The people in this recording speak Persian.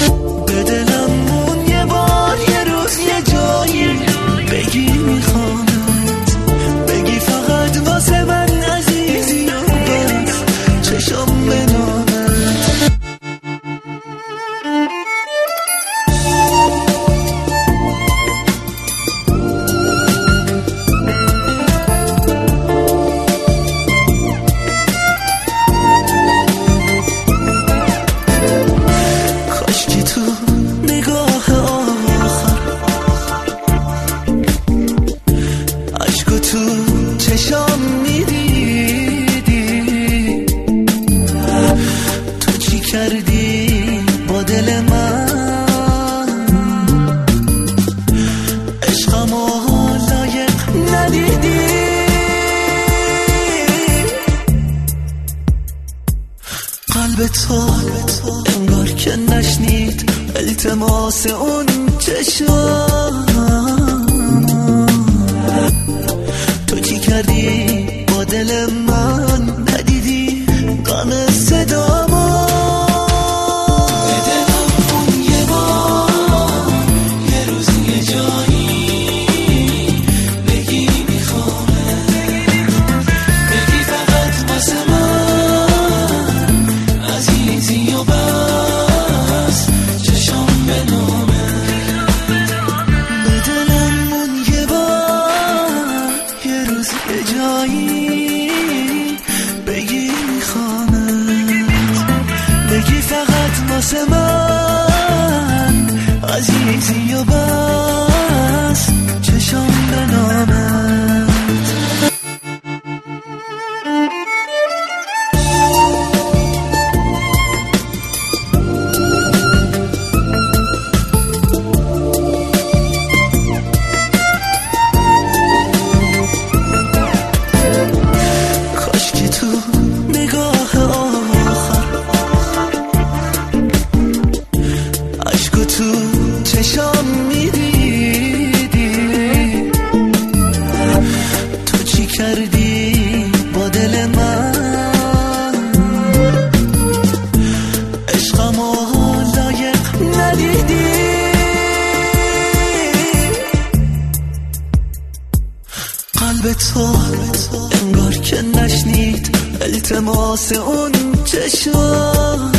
به دلم مون یه بار یه روز یه جایی بگی میخوامت، بگی فقط واسه من عزیزی و بس چشم به نامت. کاشکی تو نگاه آخر عشق تو چشام میدیدی، تو چی کردی با دل من، عشقمو لایق ندیدی. قلب تو انگار که نشنید التماس اون چشم، تو چی کردی با دل من، ندیدی غم صدامو. به دلم اون یه بار یه روز یه جایی بگی میخوامت، بگی فقط واسه من عزیزی و بس چشم به نامت. به دلم اون یه بار یه روز یه جایی بگی میخوامت، بگی فقط واسه من عزیزی و بس چشم به نامت. کاشکی تو نگاه آخر عشق تو چشام میدیدی، تو چی کردی با دل من، عشقمو لایق ندیدی. قلب تو انگار که نشنید التماس اون چشم،